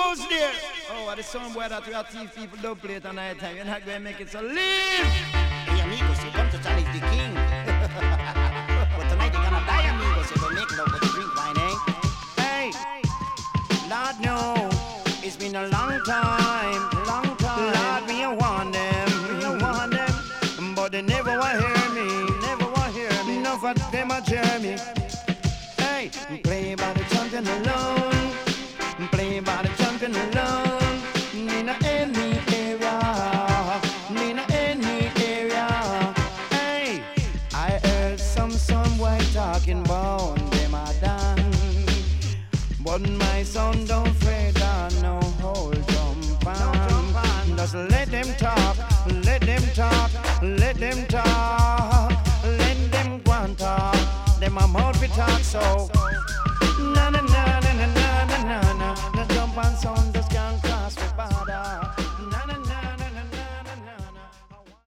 goes there? Oh, what the song boy that we are thief people don't play it at night time. You're not going to make it so leave. Hey amigos, you come to challenge the king. But tonight you're gonna die amigos, so don't make love but drink wine, eh? Hey, Lord no, it's been a long time. Lord, me I want them, but they never want hear me. Enough of them a Jeremy. Hey, play by the champion alone. Play by the champion alone. In any area. Hey, I heard some white talking about them are done. But my son don't fret on no whole jump on. Just let them talk. Let them go and talk. Them a mouth we talk so.